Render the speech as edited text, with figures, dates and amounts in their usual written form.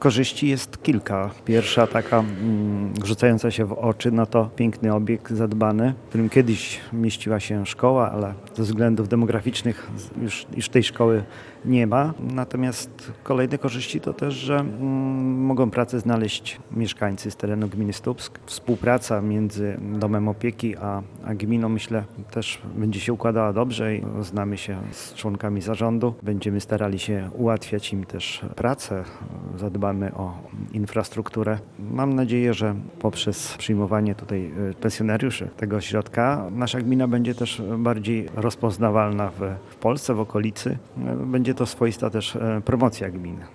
Korzyści jest kilka. Pierwsza taka rzucająca się w oczy, no to piękny obiekt zadbany, w którym kiedyś mieściła się szkoła, ale ze względów demograficznych już tej szkoły nie ma. Natomiast kolejne korzyści to też, że mogą pracę znaleźć mieszkańcy z terenu gminy Stupsk. Współpraca między domem opieki a gminą, myślę, też będzie się układała dobrze i znamy się z członkami zarządu. Będziemy starali się ułatwiać im też pracę, zadbamy o infrastrukturę. Mam nadzieję, że poprzez przyjmowanie tutaj pensjonariuszy tego ośrodka nasza gmina będzie też bardziej rozpoznawalna w Polsce, w okolicy. Będzie to swoista też promocja gminy.